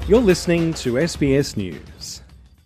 You're listening to SBS News.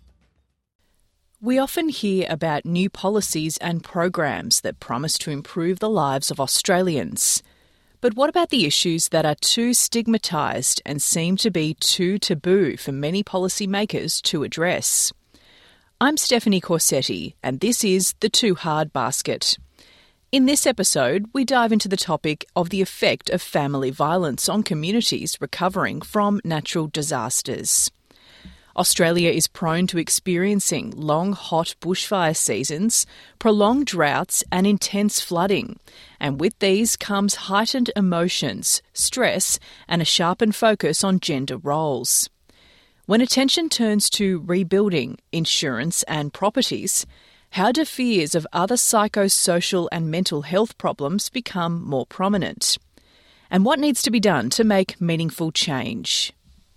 We often hear about new policies and programs that promise to improve the lives of Australians. But what about the issues that are too stigmatised and seem to be too taboo for many policymakers to address? I'm Stephanie Corsetti, and this is The Too Hard Basket. In this episode, we dive into the topic of the effect of family violence on communities recovering from natural disasters. Australia is prone to experiencing long, hot bushfire seasons, prolonged droughts and intense flooding. And with these comes heightened emotions, stress and a sharpened focus on gender roles. When attention turns to rebuilding, insurance and properties, how do fears of other psychosocial and mental health problems become more prominent? And what needs to be done to make meaningful change?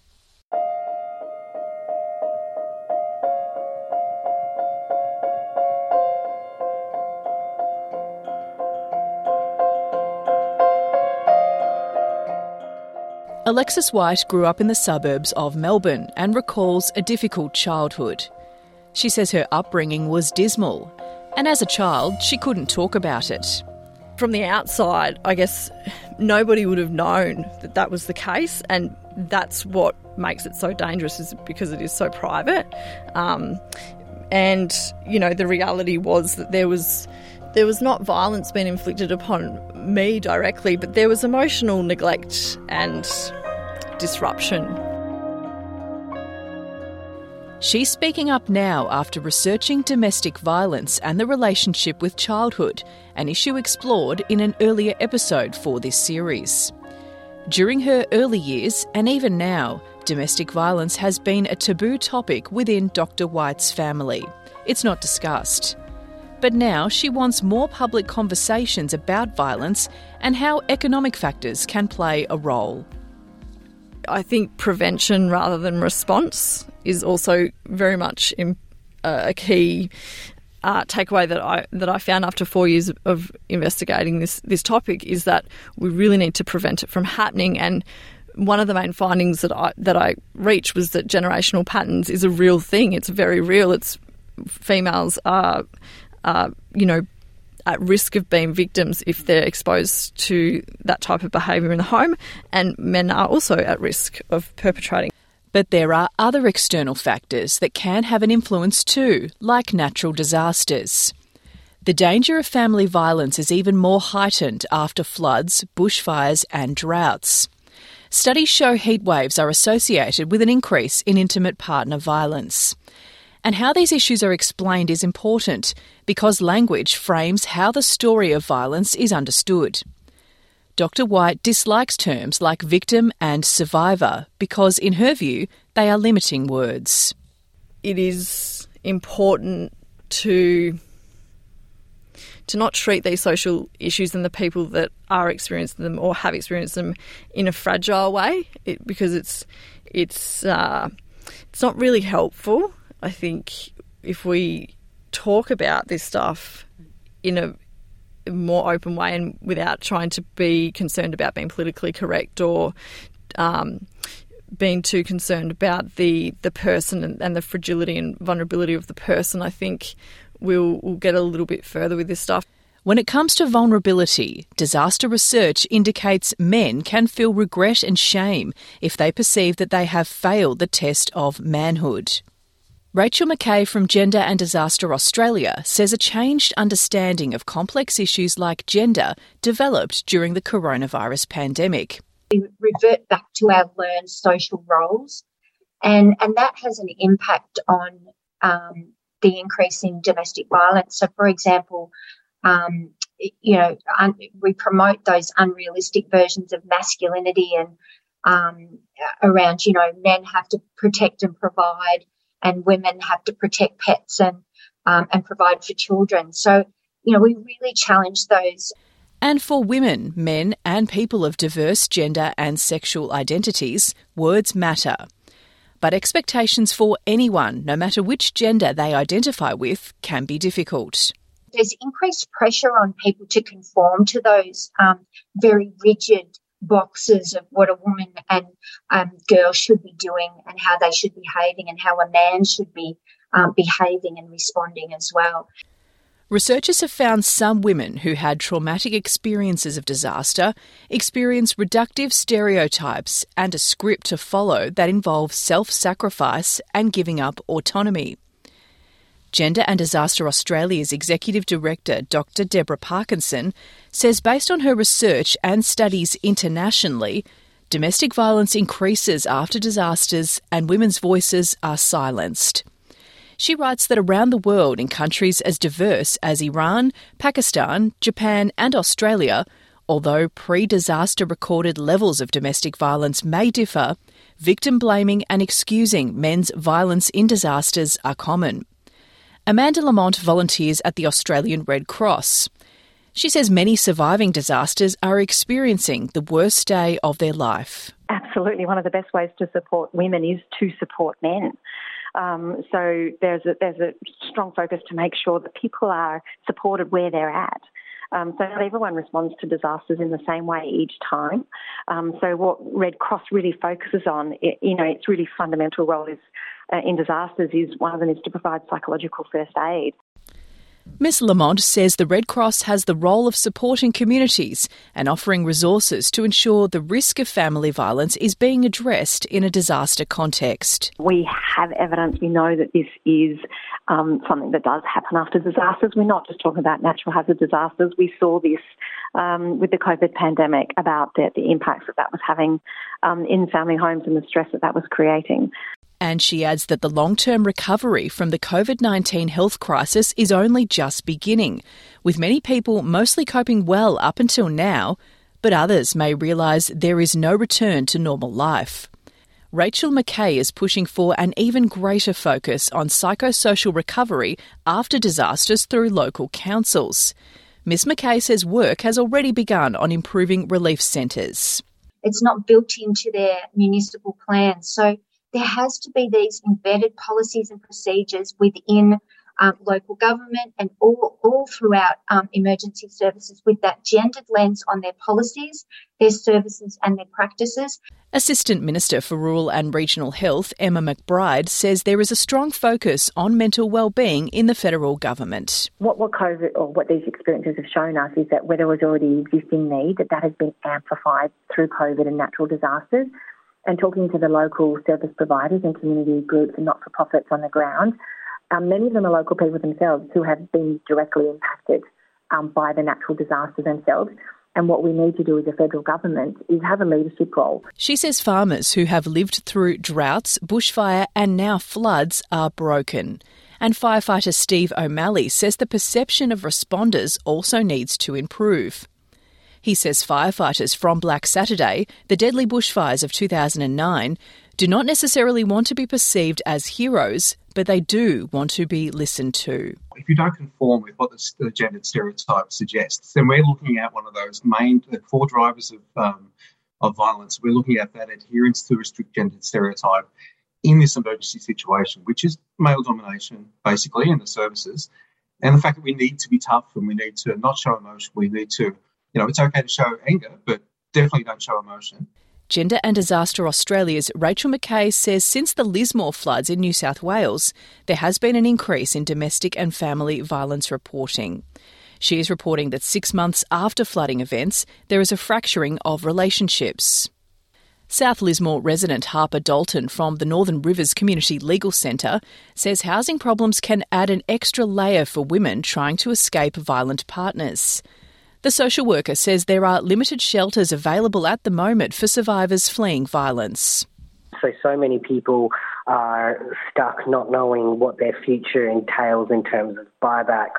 Alexis White grew up in the suburbs of Melbourne and recalls a difficult childhood. She says her upbringing was dismal, and as a child, she couldn't talk about it. From the outside, I guess nobody would have known that that was the case, and that's what makes it so dangerous, is because it is so private. And, you know, the reality was that there was not violence being inflicted upon me directly, but there was emotional neglect and disruption. She's speaking up now after researching domestic violence and the relationship with childhood, an issue explored in an earlier episode for this series. During her early years, and even now, domestic violence has been a taboo topic within Dr. White's family. It's not discussed. But now she wants more public conversations about violence and how economic factors can play a role. I think prevention rather than response is also very much a key takeaway that I found after 4 years of investigating this topic, is that we really need to prevent it from happening. And one of the main findings that I reached was that generational patterns is a real thing. It's very real. It's females are at risk of being victims if they're exposed to that type of behaviour in the home, and men are also at risk of perpetrating. But there are other external factors that can have an influence too, like natural disasters. The danger of family violence is even more heightened after floods, bushfires and droughts. Studies show heatwaves are associated with an increase in intimate partner violence. And how these issues are explained is important, because language frames how the story of violence is understood. Dr. White dislikes terms like victim and survivor because, in her view, they are limiting words. It is important to not treat these social issues and the people that are experiencing them or have experienced them in a fragile way, because it's not really helpful. I think if we talk about this stuff in a more open way and without trying to be concerned about being politically correct or being too concerned about the person and the fragility and vulnerability of the person, I think we'll get a little bit further with this stuff. When it comes to vulnerability, disaster research indicates men can feel regret and shame if they perceive that they have failed the test of manhood. Rachel Mackay from Gender and Disaster Australia says a changed understanding of complex issues like gender developed during the coronavirus pandemic. We revert back to our learned social roles, and that has an impact on the increase in domestic violence. So, for example, we promote those unrealistic versions of masculinity and around, men have to protect and provide, and women have to protect pets and provide for children. So, we really challenge those. And for women, men and people of diverse gender and sexual identities, words matter. But expectations for anyone, no matter which gender they identify with, can be difficult. There's increased pressure on people to conform to those very rigid boxes of what a woman and girl should be doing and how they should be behaving and how a man should be behaving and responding as well. Researchers have found some women who had traumatic experiences of disaster experience reductive stereotypes and a script to follow that involves self-sacrifice and giving up autonomy. Gender and Disaster Australia's Executive Director, Dr. Deborah Parkinson, says based on her research and studies internationally, domestic violence increases after disasters and women's voices are silenced. She writes that around the world, in countries as diverse as Iran, Pakistan, Japan and Australia, although pre-disaster recorded levels of domestic violence may differ, victim blaming and excusing men's violence in disasters are common. Amanda Lamont volunteers at the Australian Red Cross. She says many surviving disasters are experiencing the worst day of their life. Absolutely. One of the best ways to support women is to support men. So there's a strong focus to make sure that people are supported where they're at. So not everyone responds to disasters in the same way each time. So what Red Cross really focuses on, its really fundamental role is in disasters is one of them is to provide psychological first aid. Ms Lamont says the Red Cross has the role of supporting communities and offering resources to ensure the risk of family violence is being addressed in a disaster context. We have evidence, we know that this is something that does happen after disasters. We're not just talking about natural hazard disasters. We saw this with the COVID pandemic about the impacts that was having in family homes and the stress that was creating. And she adds that the long-term recovery from the COVID-19 health crisis is only just beginning, with many people mostly coping well up until now, but others may realise there is no return to normal life. Rachel McKay is pushing for an even greater focus on psychosocial recovery after disasters through local councils. Ms McKay says work has already begun on improving relief centres. It's not built into their municipal plans, so there has to be these embedded policies and procedures within local government and all throughout emergency services with that gendered lens on their policies, their services and their practices. Assistant Minister for Rural and Regional Health, Emma McBride, says there is a strong focus on mental wellbeing in the federal government. What COVID or what these experiences have shown us is that where there was already existing need, that has been amplified through COVID and natural disasters. And talking to the local service providers and community groups and not-for-profits on the ground, many of them are local people themselves who have been directly impacted by the natural disaster themselves. And what we need to do as a federal government is have a leadership role. She says farmers who have lived through droughts, bushfire and now floods are broken. And firefighter Steve O'Malley says the perception of responders also needs to improve. He says firefighters from Black Saturday, the deadly bushfires of 2009, do not necessarily want to be perceived as heroes, but they do want to be listened to. If you don't conform with what the gendered stereotype suggests, then we're looking at one of those main 4 drivers of violence. We're looking at that adherence to a strict gendered stereotype in this emergency situation, which is male domination, basically, in the services, and the fact that we need to be tough and we need to not show emotion. We need to, it's okay to show anger, but definitely don't show emotion. Gender and Disaster Australia's Rachel McKay says since the Lismore floods in New South Wales, there has been an increase in domestic and family violence reporting. She is reporting that 6 months after flooding events, there is a fracturing of relationships. South Lismore resident Harper Dalton from the Northern Rivers Community Legal Centre says housing problems can add an extra layer for women trying to escape violent partners. The social worker says there are limited shelters available at the moment for survivors fleeing violence. So many people are stuck not knowing what their future entails in terms of buybacks.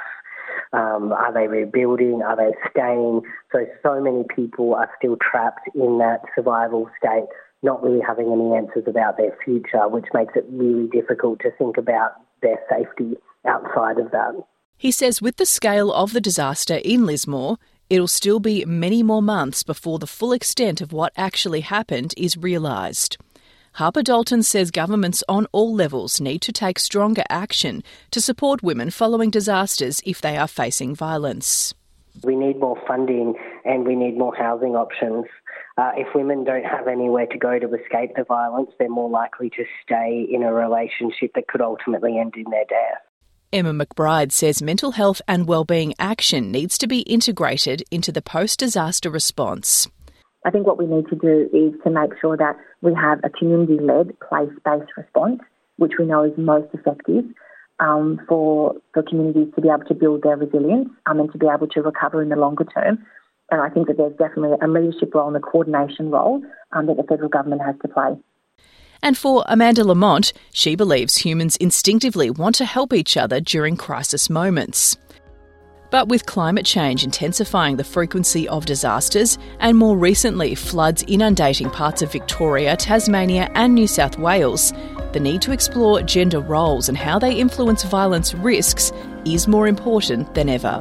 Are they rebuilding? Are they staying? So many people are still trapped in that survival state, not really having any answers about their future, which makes it really difficult to think about their safety outside of that. He says with the scale of the disaster in Lismore, it'll still be many more months before the full extent of what actually happened is realised. Harper Dalton says governments on all levels need to take stronger action to support women following disasters if they are facing violence. We need more funding and we need more housing options If women don't have anywhere to go to escape the violence, they're more likely to stay in a relationship that could ultimately end in their death. Emma McBride says mental health and wellbeing action needs to be integrated into the post-disaster response. I think what we need to do is to make sure that we have a community-led, place-based response, which we know is most effective for communities to be able to build their resilience and to be able to recover in the longer term. And I think that there's definitely a leadership role and a coordination role that the federal government has to play. And for Amanda Lamont, she believes humans instinctively want to help each other during crisis moments. But with climate change intensifying the frequency of disasters and more recently floods inundating parts of Victoria, Tasmania and New South Wales, the need to explore gender roles and how they influence violence risks is more important than ever.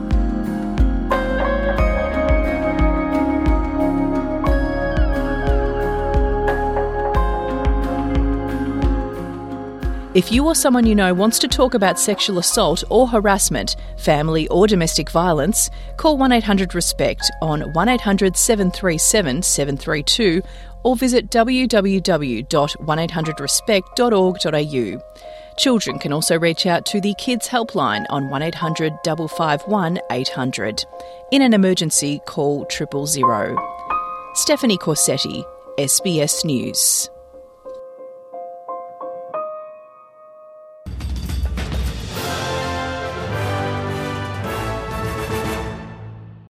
If you or someone you know wants to talk about sexual assault or harassment, family or domestic violence, call 1-800-RESPECT on 1-800 737 732 or visit www.1800respect.org.au. Children can also reach out to the Kids Helpline on 1800 551 800. In an emergency, call 000. Stephanie Corsetti, SBS News.